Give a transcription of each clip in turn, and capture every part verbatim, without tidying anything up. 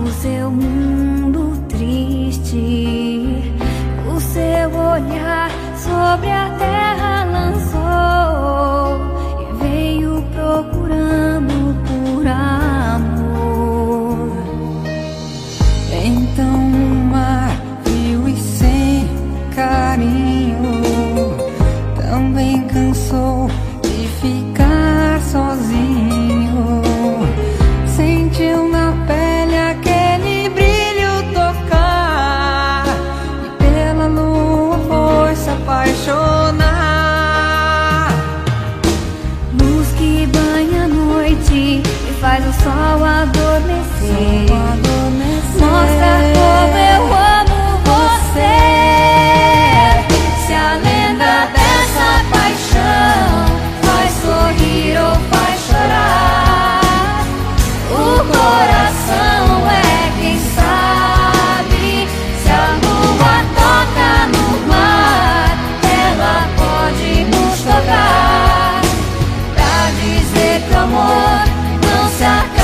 o seu mundo triste, o seu olhar sobre a terra lançou e veio procurando por amor. Então o mar frio e sem carinho também cansou de ficar sozinho. Sentiu na pele aquele brilho tocar e pela lua foi se apaixonar. Luz que banha a noite e faz o sol adormecer, Sol adormecer. mostra como eu amo você. Se a lenda dessa paixão faz sorrir ou faz chorar, o coração é quem sabe. Se a lua toca no mar, ela pode nos tocar pra dizer que o amor não se acabe.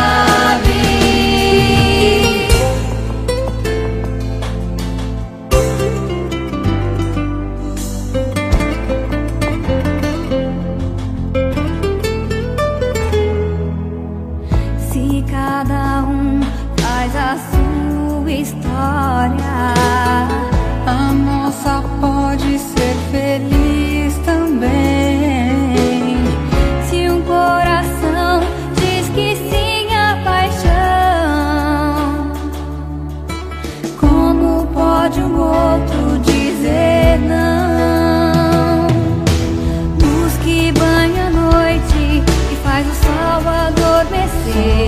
Se cada um faz a sua história, A nossa pode ser feliz também. se um coração diz que sim à paixão, como pode um outro dizer não? Luz que banha a noite e faz o sol adormecer,